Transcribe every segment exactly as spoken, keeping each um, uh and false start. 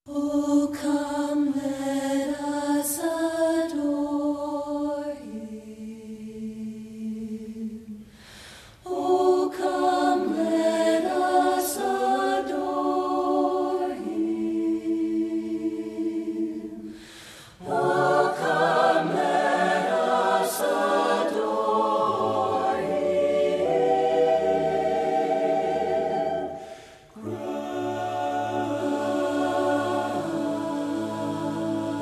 Oh, come, let us adore him. Oh, come, let us adore him. Oh, come, let us adore him.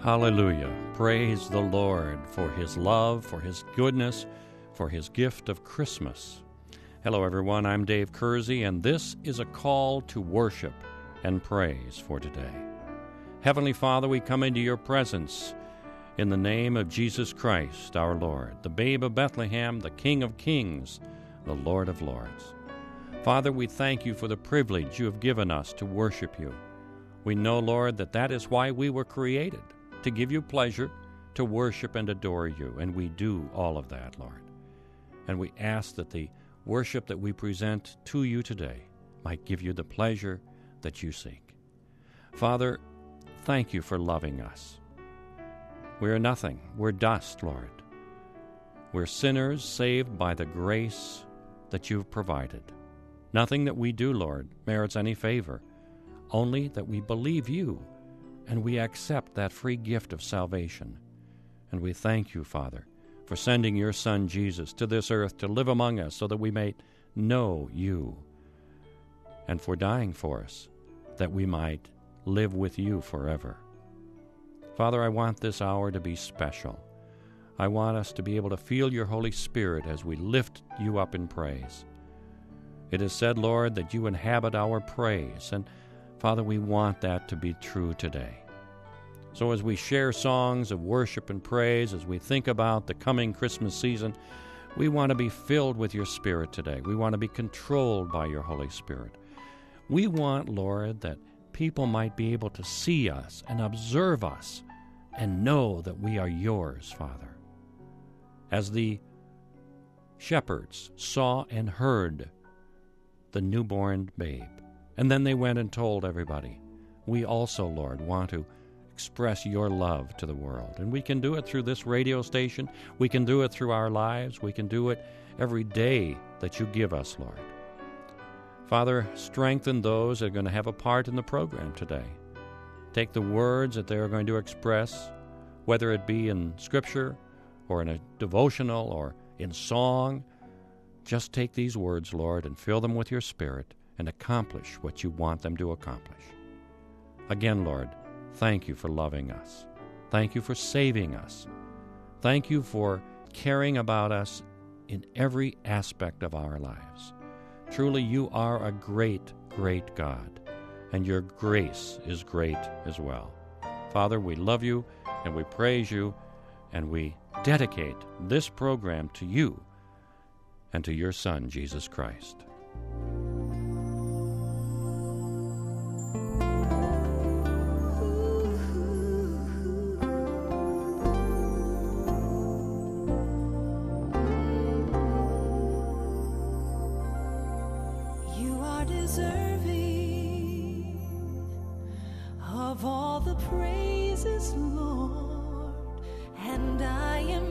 Hallelujah. Praise the Lord for His love, for His goodness, for His gift of Christmas. Hello, everyone. I'm Dave Kersey, and this is a call to worship and praise for today. Heavenly Father, we come into your presence in the name of Jesus Christ, our Lord, the babe of Bethlehem, the King of kings, the Lord of lords. Father, we thank you for the privilege you have given us to worship you. We know, Lord, that that is why we were created, to give you pleasure, to worship and adore you, and we do all of that, Lord. And we ask that the worship that we present to you today might give you the pleasure that you seek. Father, thank you for loving us. We are nothing. We're dust, Lord. We're sinners saved by the grace that you've provided. Nothing that we do, Lord, merits any favor, only that we believe you and we accept that free gift of salvation. And we thank you, Father, for sending your Son Jesus to this earth to live among us so that we may know you, and for dying for us that we might live with you forever. Father, I want this hour to be special. I want us to be able to feel your Holy Spirit as we lift you up in praise. It is said, Lord, that you inhabit our praise, and Father, we want that to be true today. So as we share songs of worship and praise, as we think about the coming Christmas season, we want to be filled with your Spirit today. We want to be controlled by your Holy Spirit. We want, Lord, that people might be able to see us and observe us and know that we are yours, Father. As the shepherds saw and heard the newborn babe, and then they went and told everybody, we also, Lord, want to express your love to the world. And we can do it through this radio station. We can do it through our lives. We can do it every day that you give us, Lord. Father, strengthen those that are going to have a part in the program today. Take the words that they are going to express, whether it be in Scripture or in a devotional or in song. Just take these words, Lord, and fill them with your Spirit and accomplish what you want them to accomplish. Again, Lord, thank you for loving us. Thank you for saving us. Thank you for caring about us in every aspect of our lives. Truly, you are a great, great God, and your grace is great as well. Father, we love you, and we praise you, and we dedicate this program to you and to your Son, Jesus Christ. Of all the praises, Lord, and I am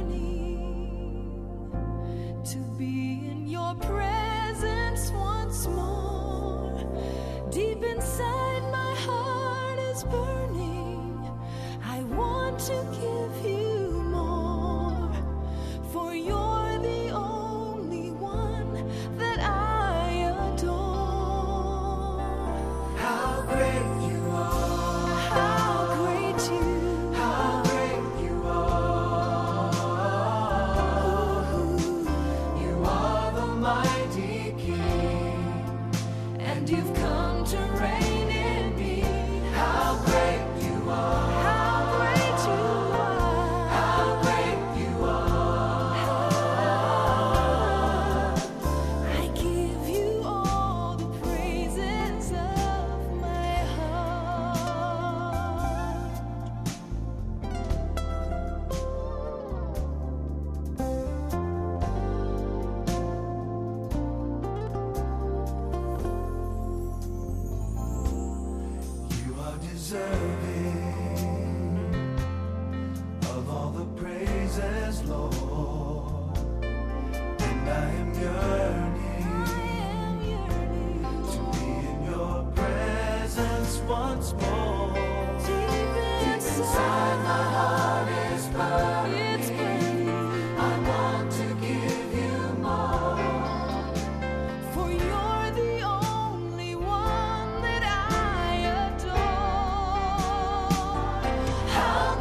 yearning to be in your presence once more. Deep inside my heart is burning. I want to give you more, for you're the only one that I adore. How great you are. How great you How great you are. You are the mighty King, and you've come to reign in me. How great you are. How great you are. How great you are. I give you all the praises of my heart. You are deserving of all the praises, Lord, and I am yearning to be in your presence once more. Deep inside my heart is burning. I want to give you more, for you're the only one that I adore. How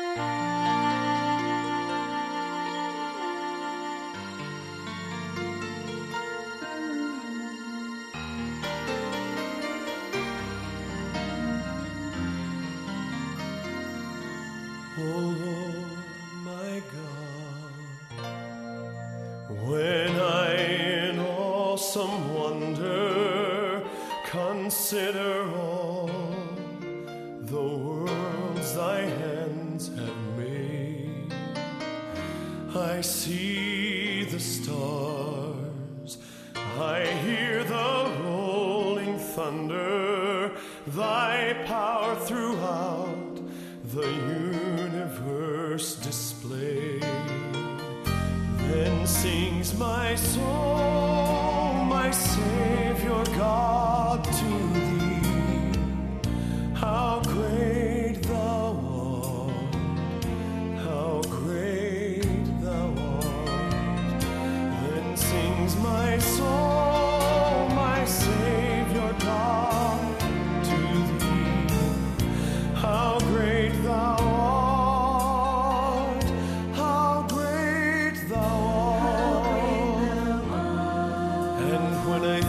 Oh Lord, my God, when I in awesome wonder consider all the worlds thy hands have made, I see the stars, I hear the rolling thunder, thy power throughout the universe displayed. Then sings my soul, my Savior God, to thee. How great thou art, how great thou art. Then sings my soul, my Savior God, to thee. How great thou art, how great thou art. And when I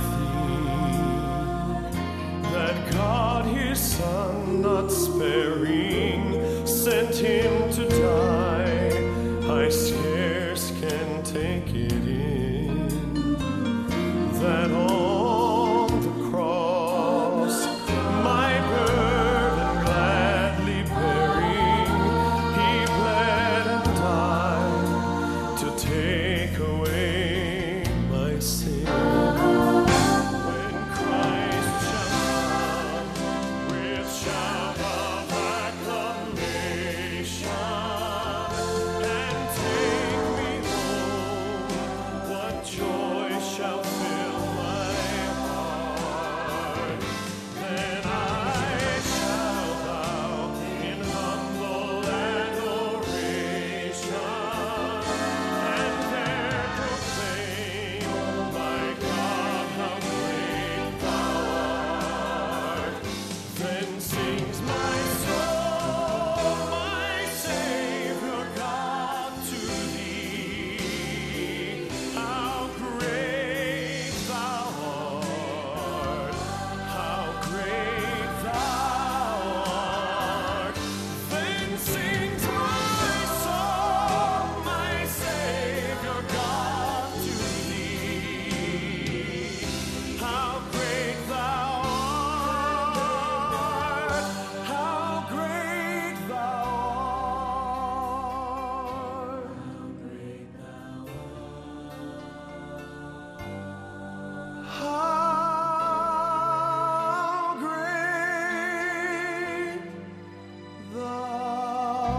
think that God his Son, not sparing, sent him to die, I scarce can take it in, that on the cross my burden gladly bearing, he bled and died to take away my sin. When Christ shall come with shout of acclamation and take me home, what joy shall fill my heart? Then I shall bow in humble adoration and there proclaim, my God, how great thou art. Then sings my soul, my Savior God, to thee. How great thou art, how great thou art. Then sings my soul, my Savior God, to thee. How great thou art, how great thou art. How great thou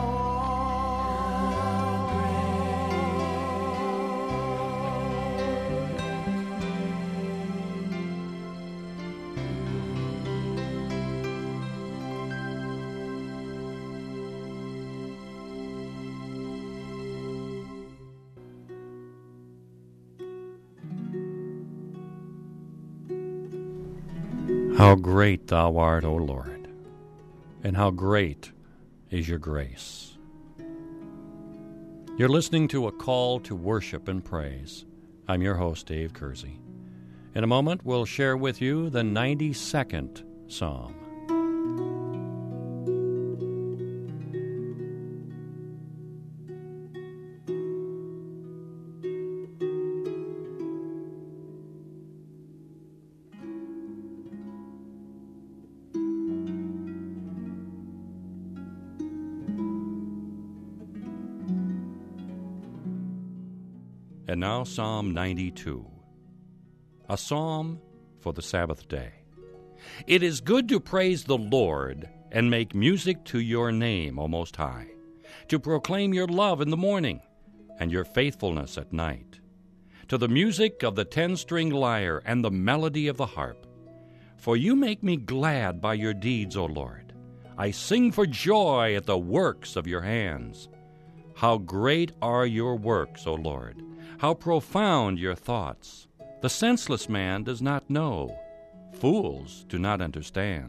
How great thou art, O Lord, and how great is your grace. You're listening to A Call to Worship and Praise. I'm your host, Dave Kersey. In a moment, we'll share with you the ninety-second Psalm. And now Psalm ninety-two, a psalm for the Sabbath day. It is good to praise the Lord and make music to your name, O Most High, to proclaim your love in the morning and your faithfulness at night, to the music of the ten-string lyre and the melody of the harp. For you make me glad by your deeds, O Lord. I sing for joy at the works of your hands. How great are your works, O Lord! How profound your thoughts! The senseless man does not know. Fools do not understand.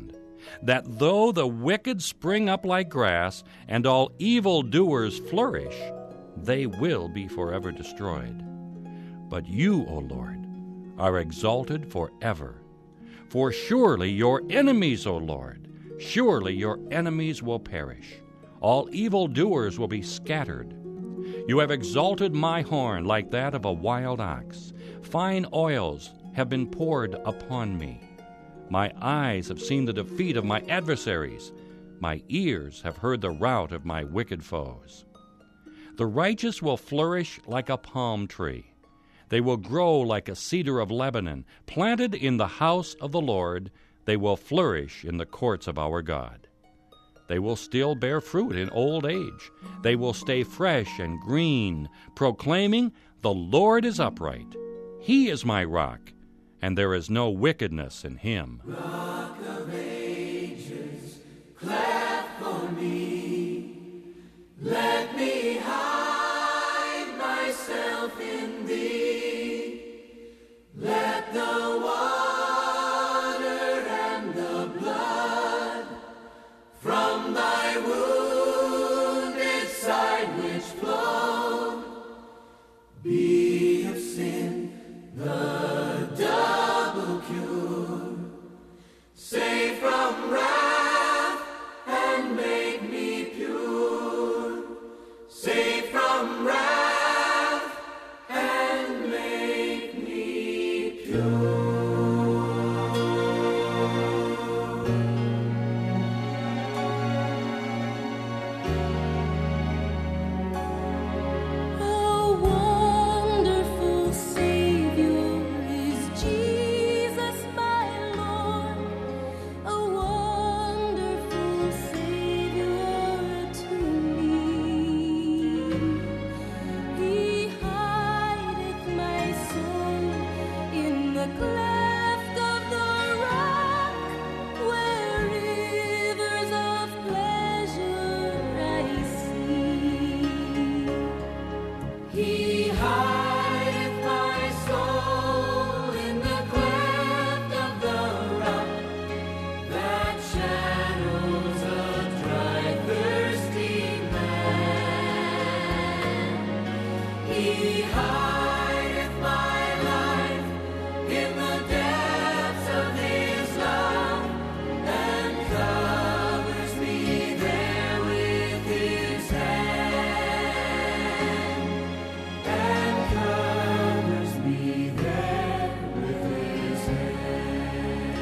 that though the wicked spring up like grass, and all evildoers flourish, they will be forever destroyed. But you, O Lord, are exalted forever. For surely your enemies, O Lord, surely your enemies will perish. All evildoers will be scattered. You have exalted my horn like that of a wild ox. Fine oils have been poured upon me. My eyes have seen the defeat of my adversaries. My ears have heard the rout of my wicked foes. The righteous will flourish like a palm tree. They will grow like a cedar of Lebanon. Planted in the house of the Lord, they will flourish in the courts of our God. They will still bear fruit in old age. They will stay fresh and green, proclaiming, "The Lord is upright. He is my rock, and there is no wickedness in him." Rock of ages, clap for me. Let me hide myself in thee. Let the water and the blood from thy wounded side which flowed be of sin the double cure. Save from wrath and make me pure. Save from wrath and make me pure. How wonderful Savior is Jesus, my Lord. A wonderful Savior to me. He hideth my soul in the cleft of the rock, where rivers of pleasure I see. He hideth my soul in the cleft of the rock, that shadows a dry, thirsty land. He hideth my life in the depths of his love, and covers me there with his hand, and covers me there with his hand.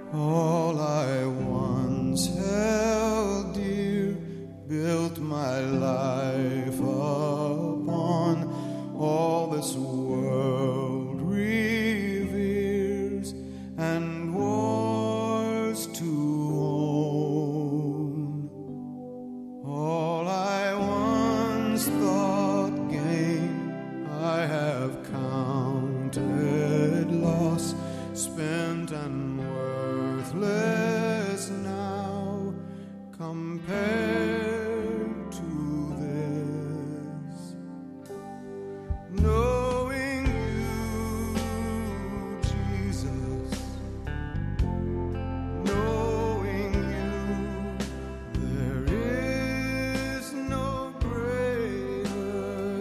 All I once held dear, built my life upon, all this world reveres and wars to own. All I once thought gain, I have counted loss, spent and worthless now, compared to this. Knowing you, Jesus, knowing you, there is no greater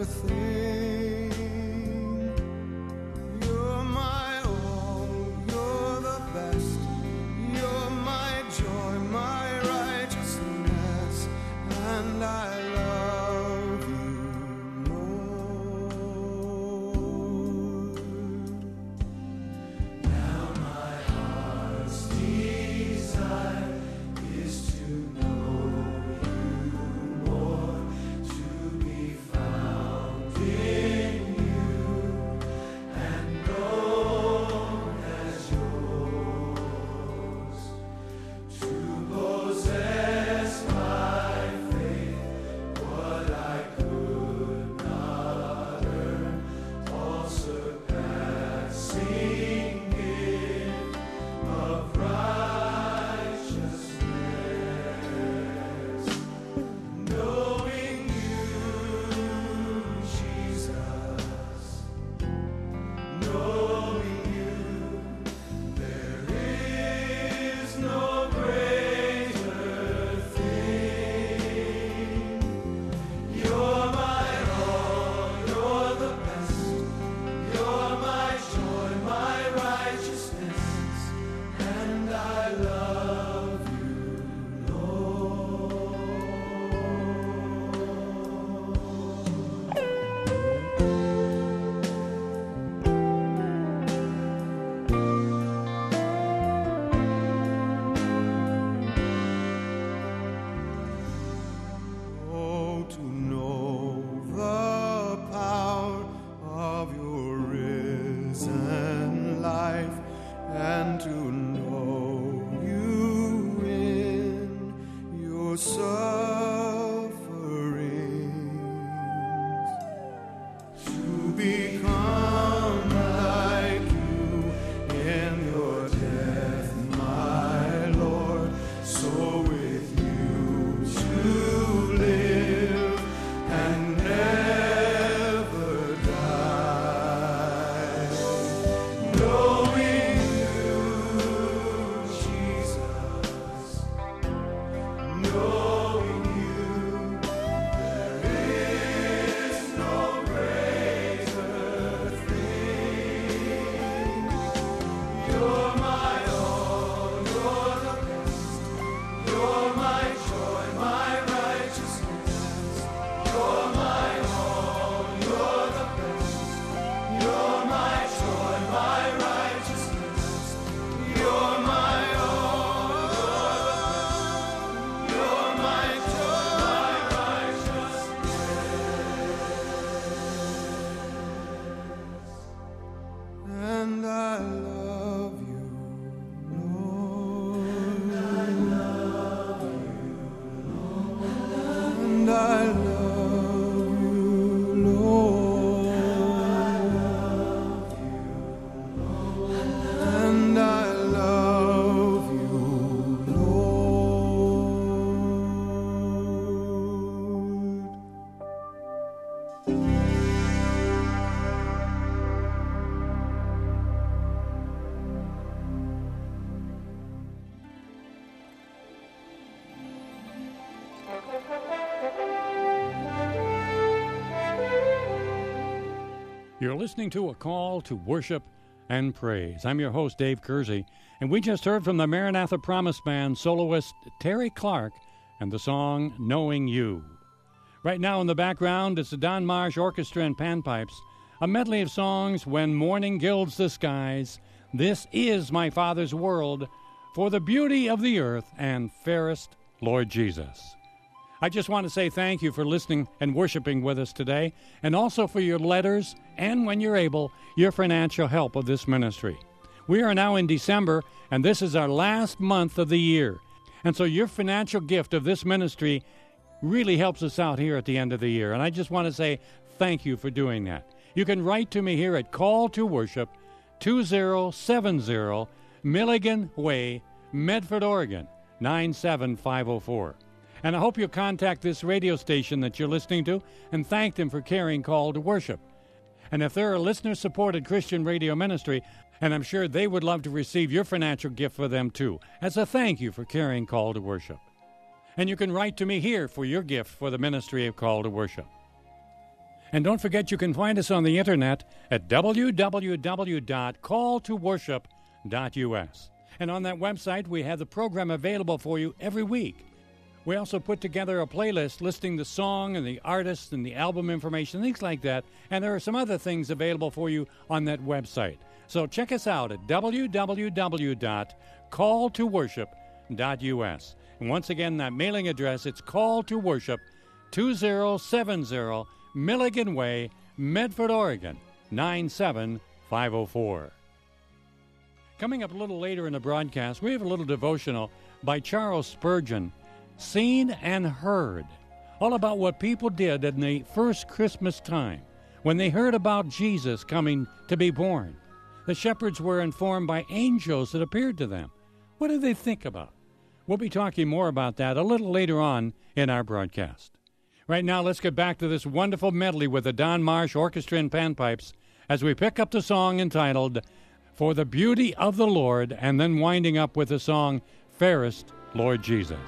thing. You're my all, you're the best, you're my joy, my righteousness, and I love you, Lord. Now my heart's desire is to know you more, to be found in you and known as yours, to possess by faith what I could not earn, all surpassing gift of righteousness. Knowing you, Jesus, knowing you, there is no greater thing. You're my all, you're the best, you're my joy, my righteousness, and I love you, Lord. Oh, to know the power of your risen life, and to know you in your sufferings, to become like you in your death, my Lord, so with you to live and never die. Knowing you, Jesus, knowing you, there is no greater thing. You're my all, you're the best, you're my joy, my righteousness. You're my all, you're the best, you're my joy, my righteousness. You're my all, you're my joy, my righteousness. And I love you, Lord. And I love you, Lord. And I love you, Lord. And I love you, Lord. You're listening to A Call to Worship and Praise. I'm your host, Dave Kersey, and we just heard from the Maranatha Promise Band soloist Terry Clark and the song Knowing You. Right now in the background, it's the Don Marsh Orchestra and Panpipes, a medley of songs, When Morning Gilds the Skies, This Is My Father's World, For the Beauty of the Earth and Fairest Lord Jesus. I just want to say thank you for listening and worshiping with us today, and also for your letters and, when you're able, your financial help of this ministry. We are now in December, and this is our last month of the year. And so your financial gift of this ministry really helps us out here at the end of the year. And I just want to say thank you for doing that. You can write to me here at Call to Worship, two zero seven zero Milligan Way, Medford, Oregon, nine seven five oh four. And I hope you'll contact this radio station that you're listening to and thank them for carrying Call to Worship. And if they're a listener-supported Christian radio ministry, and I'm sure they would love to receive your financial gift for them too, as a thank you for carrying Call to Worship. And you can write to me here for your gift for the ministry of Call to Worship. And don't forget you can find us on the internet at w w w dot call to worship dot u s. And on that website we have the program available for you every week. We also put together a playlist listing the song and the artist and the album information, things like that. And there are some other things available for you on that website. So check us out at w w w dot call to worship dot u s. And once again, that mailing address, it's Call to Worship, two zero seven zero Milligan Way, Medford, Oregon, nine seven five oh four. Coming up a little later in the broadcast, we have a little devotional by Charles Spurgeon, Seen and Heard, all about what people did in the first Christmas time when they heard about Jesus coming to be born. The shepherds were informed by angels that appeared to them. What did they think about? We'll be talking more about that a little later on in our broadcast. Right now, let's get back to this wonderful medley with the Don Marsh Orchestra and Panpipes as we pick up the song entitled For the Beauty of the Lord, and then winding up with the song Fairest Lord Jesus.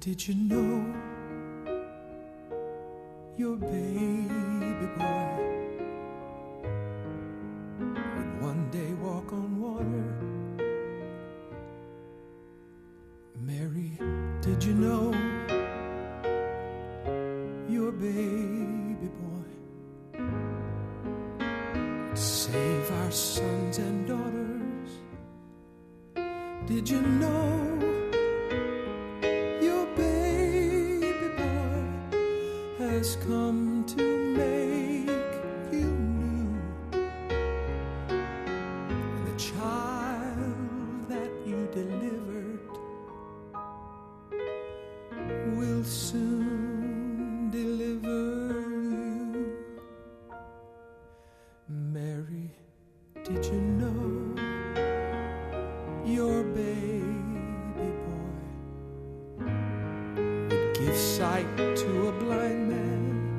Did you know your baby boy would one day walk on water? Mary, did you know your baby boy would save our sons and daughters? Did you know has come to make you new, and the child that you delivered will soon deliver you? Mary, did you know your baby boy would give sight to a blind man?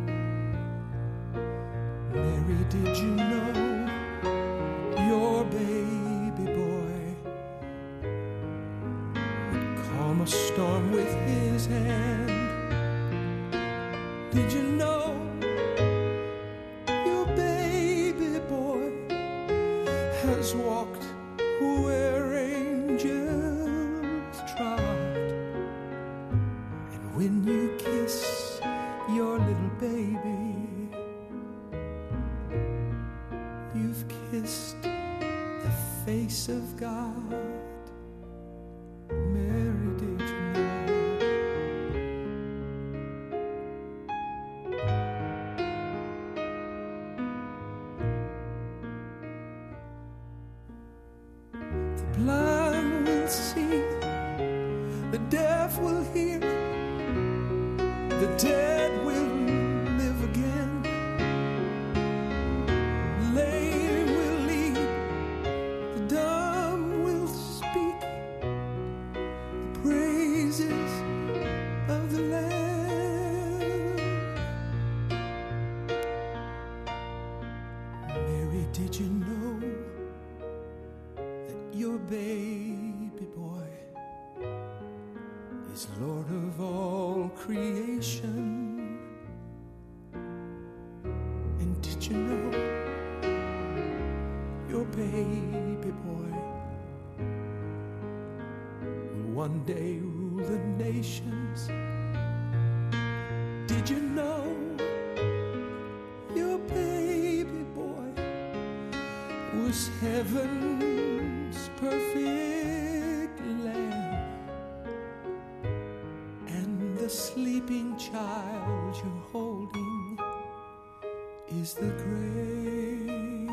Mary, did you know your baby boy would calm a storm with his hand? Did you know your baby boy has walked where angels trod? And when you kiss your little baby, you've kissed the face of God. Mary, did you know? The blind will see, the deaf will hear, the dead will live again. Lame will lead, the dumb will speak the praises of the Lamb. Mary, did you know that your baby boy is Lord of all creation? And did you know your baby boy will one day rule the nations? Did you know your baby boy was heaven's perfect lamb? And the sleeping child you're holding is the great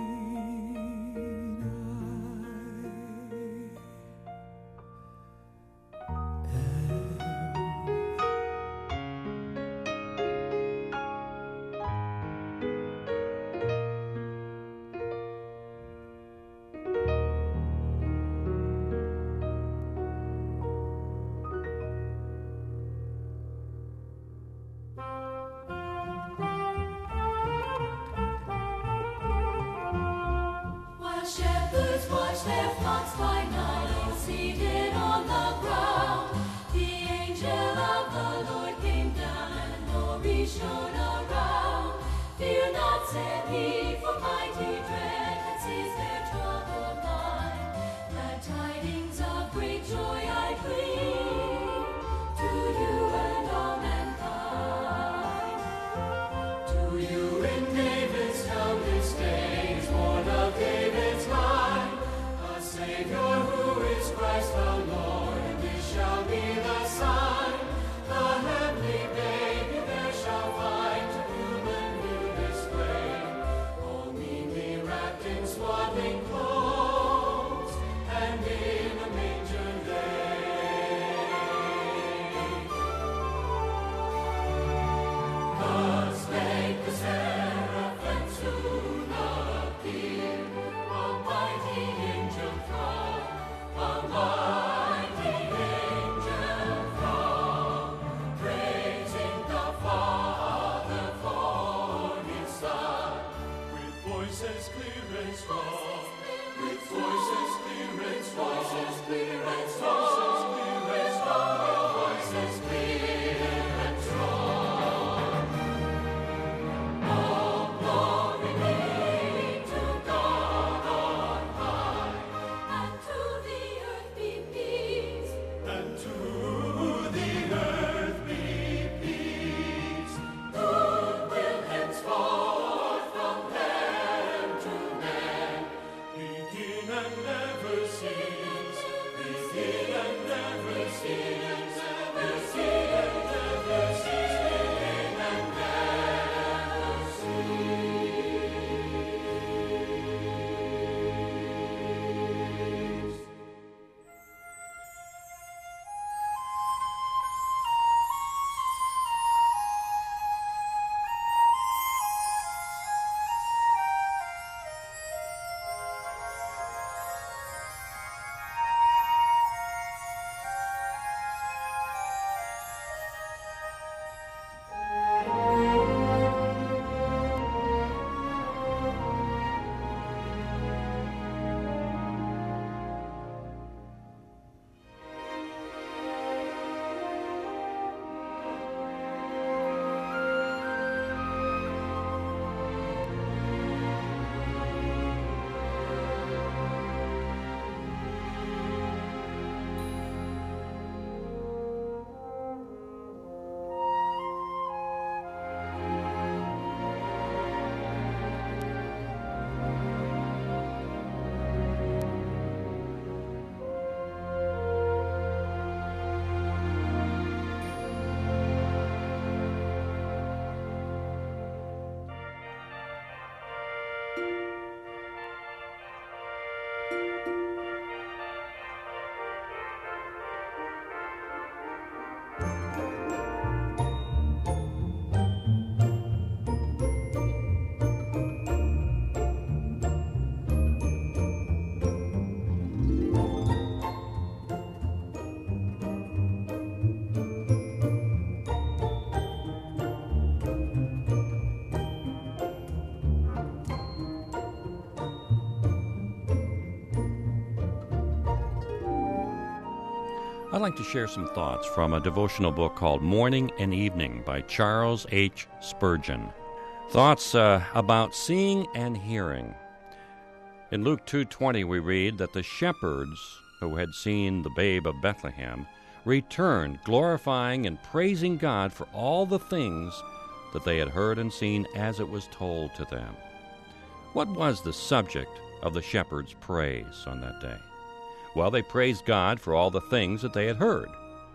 While shepherds watch their flocks by night, seated on the ground, the angel of the Lord came down and glory shone around. Fear not, said he, for mighty dread had seized their troubled mind. Glad tidings of great joy I bring to you and all mankind. To you in David's town this day is born of David's line a Savior who is Christ the Lord, and this shall be the sign. The heavenly baby there shall find, to whom a new display, all meanly wrapped in swaddling clothes, and in a manger laid. Thus spake the seraphim, soon appeared a mighty angel from, a mighty angel from I'd like to share some thoughts from a devotional book called Morning and Evening by Charles H. Spurgeon. Thoughts uh, about seeing and hearing. In Luke two twenty we read that the shepherds who had seen the babe of Bethlehem returned, glorifying and praising God for all the things that they had heard and seen as it was told to them. What was the subject of the shepherds' praise on that day? Well, they praised God for all the things that they had heard.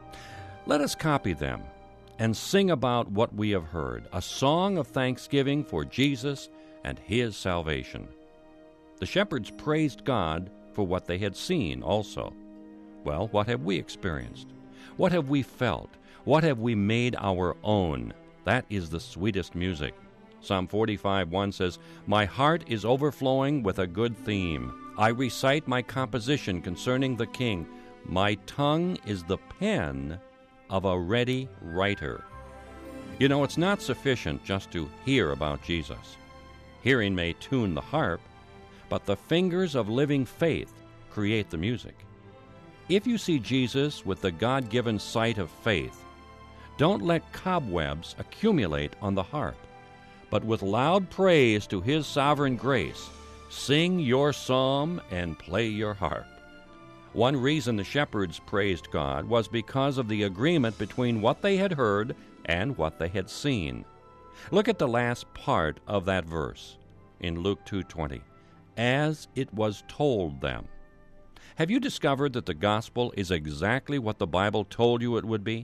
Let us copy them and sing about what we have heard, a song of thanksgiving for Jesus and His salvation. The shepherds praised God for what they had seen also. Well, what have we experienced? What have we felt? What have we made our own? That is the sweetest music. Psalm forty-five one says, "My heart is overflowing with a good theme. I recite my composition concerning the King. My tongue is the pen of a ready writer." You know, it's not sufficient just to hear about Jesus. Hearing may tune the harp, but the fingers of living faith create the music. If you see Jesus with the God-given sight of faith, don't let cobwebs accumulate on the harp, but with loud praise to His sovereign grace, sing your psalm and play your harp. One reason the shepherds praised God was because of the agreement between what they had heard and what they had seen. Look at the last part of that verse in Luke two twenty. As it was told them. Have you discovered that the gospel is exactly what the Bible told you it would be?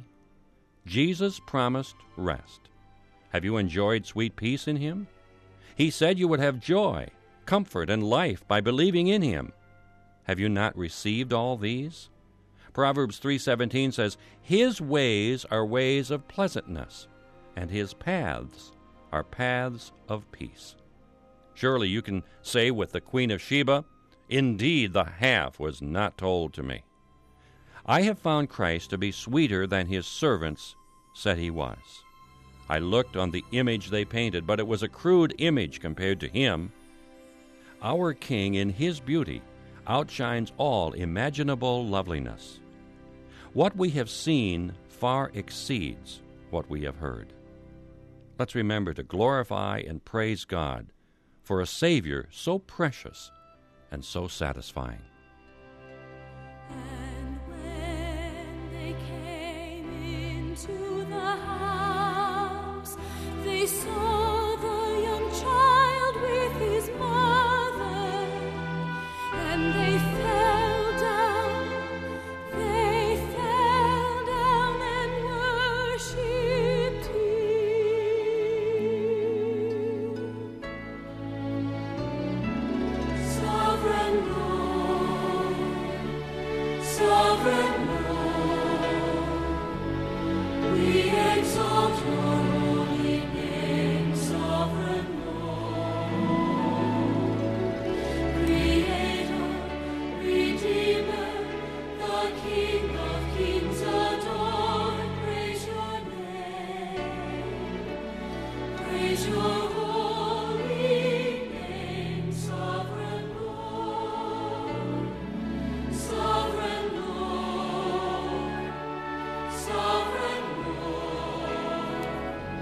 Jesus promised rest. Have you enjoyed sweet peace in Him? He said you would have joy, comfort, and life by believing in Him. Have you not received all these? Proverbs three seventeen says, "His ways are ways of pleasantness, and His paths are paths of peace." Surely you can say with the Queen of Sheba, "Indeed, the half was not told to me." I have found Christ to be sweeter than His servants said He was. I looked on the image they painted, but it was a crude image compared to Him. Our King in His beauty outshines all imaginable loveliness. What we have seen far exceeds what we have heard. Let's remember to glorify and praise God for a Savior so precious and so satisfying. And when they came into the house, they saw the young child with His mother, and they fell down, they fell down and worshipped Him. Sovereign Lord, Sovereign Lord, we exalt Your holy name, Sovereign Lord. Creator, Redeemer, the King of kings adored, praise Your name, praise Your holy name, Sovereign Lord, Sovereign Lord, Sovereign Lord,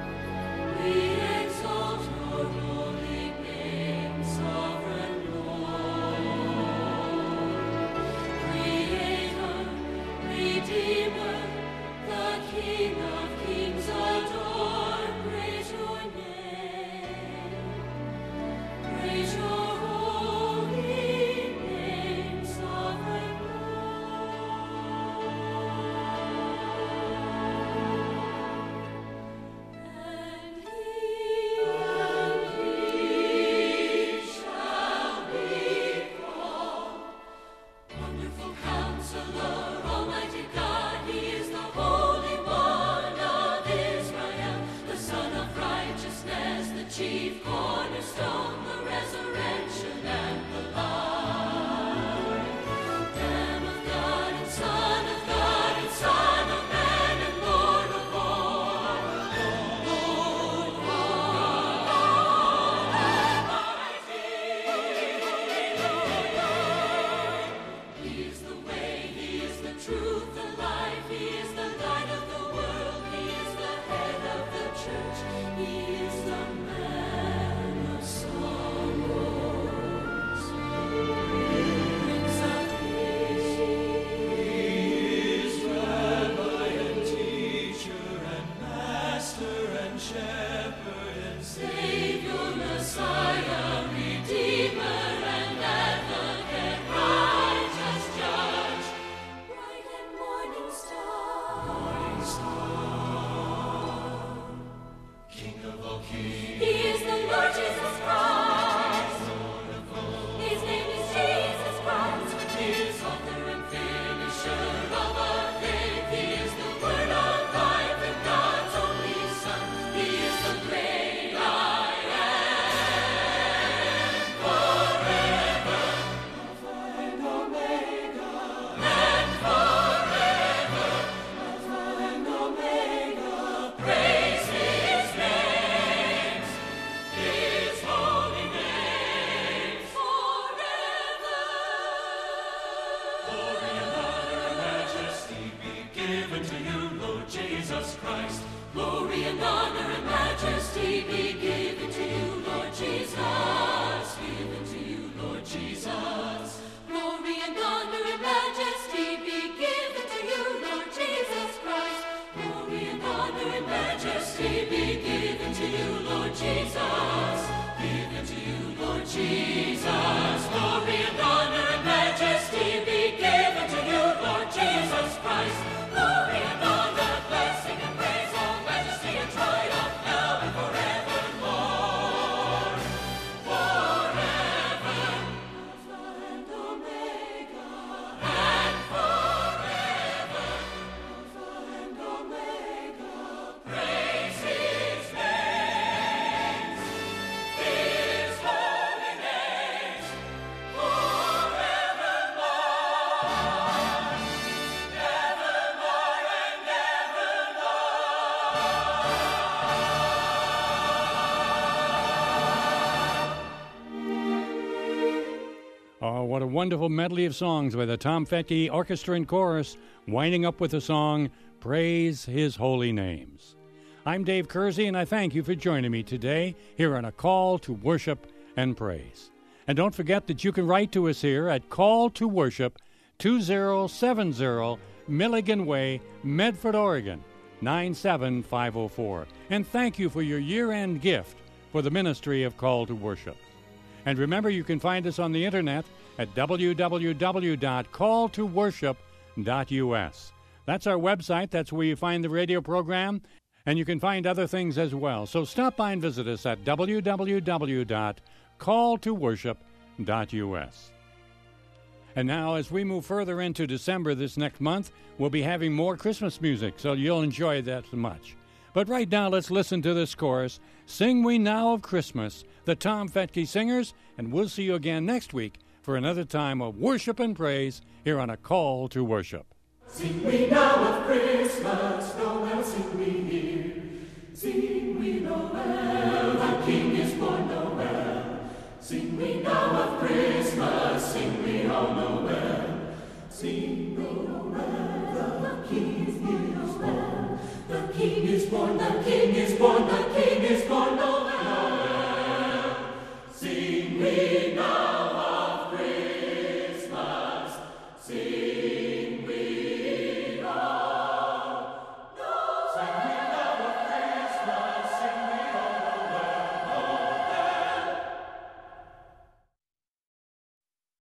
wonderful medley of songs by the Tom Fettke Orchestra and Chorus, winding up with the song, Praise His Holy Names. I'm Dave Kersey, and I thank you for joining me today here on A Call to Worship and Praise. And don't forget that you can write to us here at Call to Worship, two zero seven zero Milligan Way, Medford, Oregon, nine seven five oh four. And thank you for your year-end gift for the ministry of Call to Worship. And remember, you can find us on the internet at w w w dot call to worship dot u s. That's our website. That's where you find the radio program, and you can find other things as well. So stop by and visit us at w w w dot call to worship dot u s. And now, as we move further into December this next month, we'll be having more Christmas music, so you'll enjoy that much. But right now, let's listen to this chorus, Sing We Now of Christmas, the Tom Fettke Singers, and we'll see you again next week for another time of worship and praise here on A Call to Worship. Sing we now of Christmas, Noel, sing we here. Sing we Noel, the King is born, Noel. Sing we now of Christmas, sing we all Noel. Sing we Noel, the King is born, Noel. The King is born, the King is born,